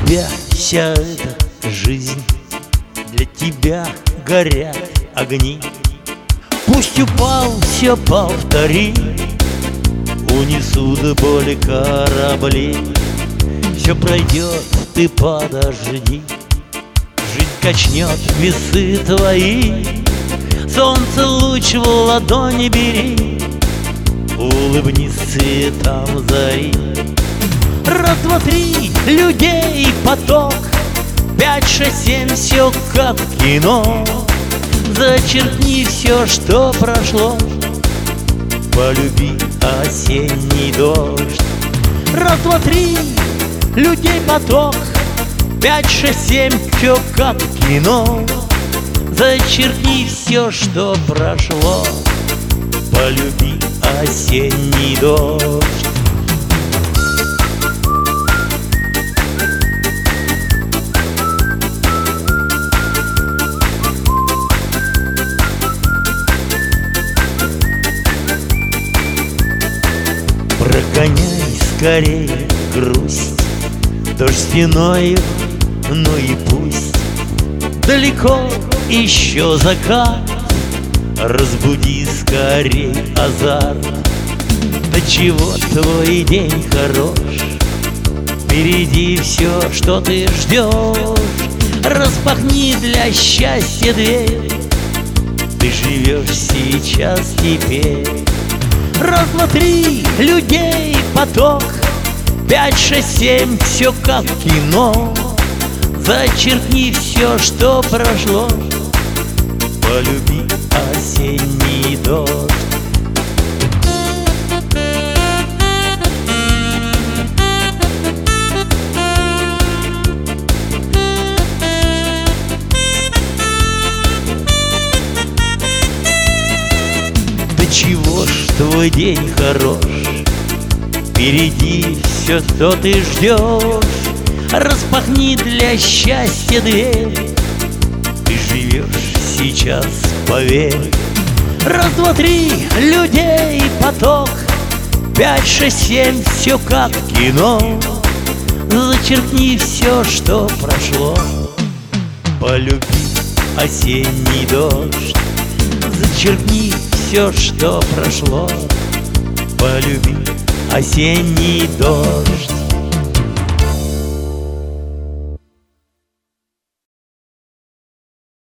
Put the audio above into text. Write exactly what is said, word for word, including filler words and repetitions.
тебя вся эта жизнь, для тебя горят огни. Пусть упал, все повтори, унесут боли корабли. Все пройдет, ты подожди, жизнь качнет весы твои. Солнце луч в ладони бери, улыбнись цветам зари. Раз, два, три, людей поток, пять, шесть, семь, все как в кино. Зачеркни все, что прошло, полюби осенний дождь. Раз, два, три, людей поток, пять, шесть, семь, все как в кино. Зачеркни все, что прошло, полюби осенний дождь. Прогоняй скорее грусть, дождь стеною, ну и пусть. Далеко еще закат, разбуди скорей азарт. Да чего твой день хорош, впереди все, что ты ждешь. Распахни для счастья дверь, ты живешь сейчас теперь. Раз, два, три, людей поток, пять, шесть, семь, все как в кино. Зачеркни все, что прошло, полюби осенний дождь. Да чего ж твой день хорош, впереди все, что ты ждешь. Распахни для счастья дверь, ты живешь сейчас, поверь. Раз, два, три, людей поток, пять, шесть, семь, все как в кино. Зачеркни все, что прошло, полюби осенний дождь. Зачеркни все, что прошло, полюби осенний дождь.